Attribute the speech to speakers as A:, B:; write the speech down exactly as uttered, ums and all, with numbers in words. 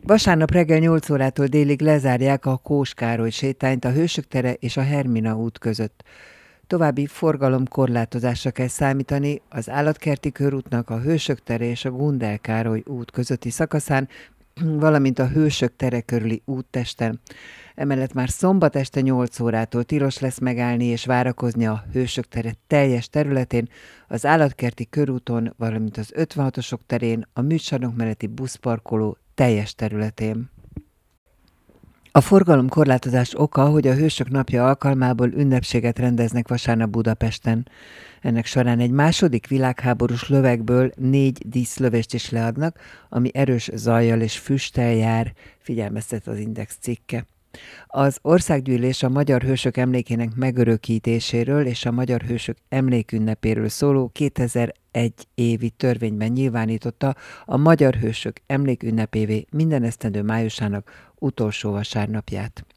A: Vasárnap reggel nyolc órától délig lezárják a Kós Károly sétányt a Hősök tere és a Hermina út között. További forgalomkorlátozásra kell számítani az Állatkerti körútnak a Hősök tere és a Gundel Károly út közötti szakaszán, valamint a Hősök tere körüli úttesten. Emellett már szombat este nyolc órától tilos lesz megállni és várakozni a Hősök tere teljes területén, az Állatkerti körúton, valamint az ötvenhatosok terén, a műcsarnok melletti buszparkoló teljes területén. A forgalomkorlátozás oka, hogy a Hősök napja alkalmából ünnepséget rendeznek vasárnap Budapesten. Ennek során egy második világháborús lövegből négy díszlövést is leadnak, ami erős zajjal és füsttel jár, figyelmeztet az Index cikke. Az országgyűlés a magyar hősök emlékének megörökítéséről és a magyar hősök emlékünnepéről szóló kétezer-egy évi törvényben nyilvánította a magyar hősök emlékünnepévé minden esztendő májusának utolsó vasárnapját.